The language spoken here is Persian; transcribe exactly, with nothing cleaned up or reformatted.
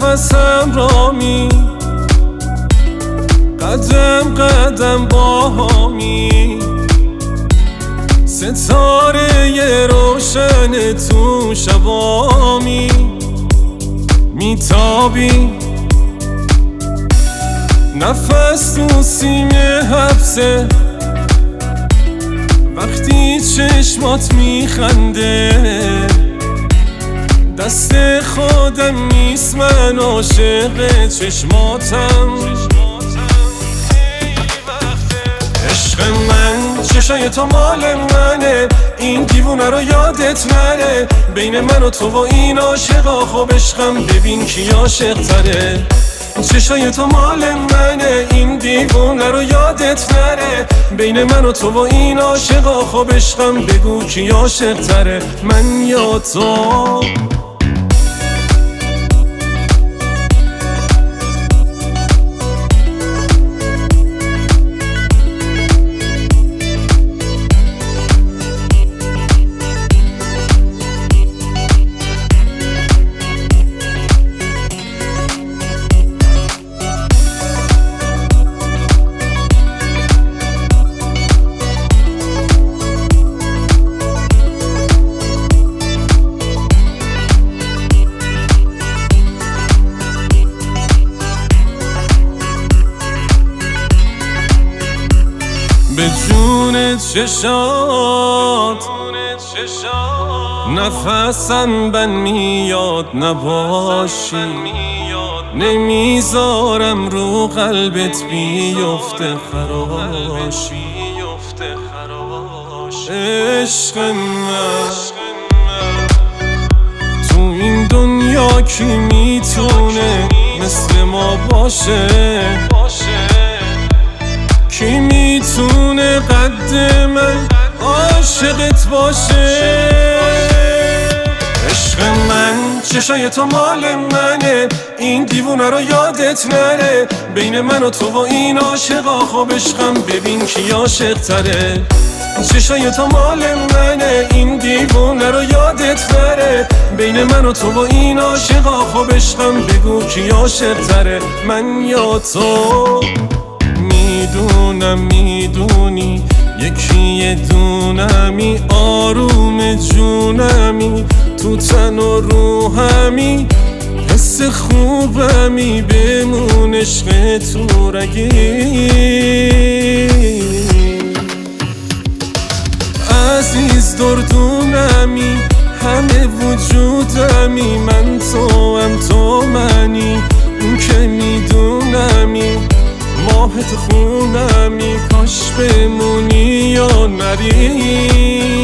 نفس همرامی، قدم قدم با همی، ستاره روشن تو شبامی میتابی، نفس تو سینه حبسه، وقتی چشمات میخنده، دست خودم نیست من عاشق چشماتم. عشق من چشای تو مال منه، این دیوونه رو یادت نره، بین من و تو و این عاشقا خب عشقم ببین کی عاشق تره. چشای تو مال منه، این دیوونه رو یادت نره، بین من و تو و این عاشقا خب عشقم بگو کی عاشق تره، من یا تو. به جون چشات نفسم بند میاد نباشی، نمیذارم رو قلبت بیفته خراشی. عشق من تو این دنیا کی میتونه مثل ما باشه، کی میتونه قد من عاشقت باشه. عشق من چشای تو مال منه، این دیوونه رو یادت نره، بین من و تو و این عاشقا خب عشقم ببین کی عاشق تره. چشای تو مال منه، این دیوونه رو یادت نره، بین من و تو و این عاشقا خب عشقم بگو کی عاشق تره، من یا تو. میدونم میدونی یکی دونمی، آروم جونمی، تو تن و روحمی، حس خوبمی، بمون عشق تو رگی. عزیز دردونمی، همه وجودمی، من تو هم تو منی، اون که میدونمی، ماهت خونمی، کاش بمونی یا نری.